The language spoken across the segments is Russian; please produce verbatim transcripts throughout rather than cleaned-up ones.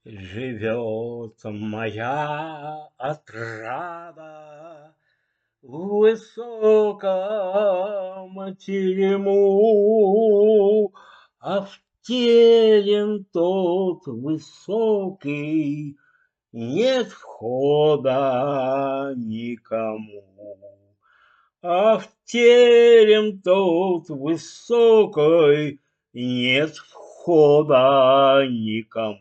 Живет моя отрада в высоком терему, а в терем тот высокий нет входа никому. А в терем тот высокий нет входа никому.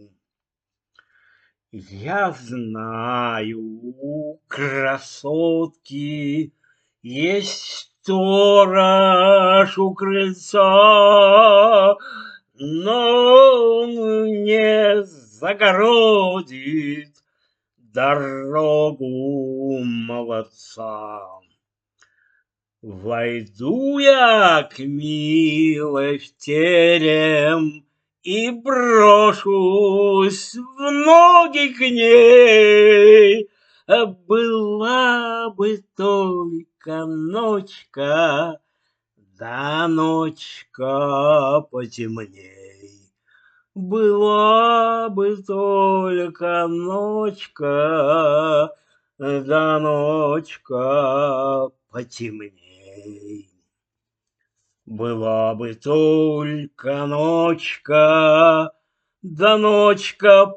Я знаю, красотки, есть сторож у крыльца, но он не загородит дорогу молодца. Войду я к милой в терем и брошусь в ноги к ней. Была бы только ночка, да ночка потемней. Была бы только ночка, да ночка потемней. Была бы только ночка, да ночка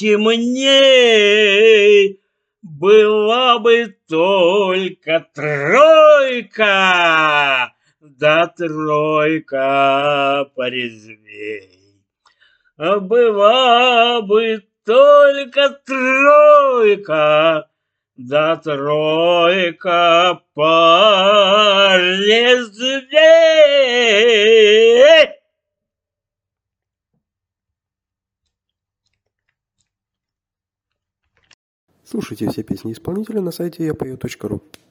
потемней. Была бы только тройка, да тройка порезвей. Была бы только тройка, да тройка порезвей. Слушайте все песни исполнителя на сайте я пою точка ру.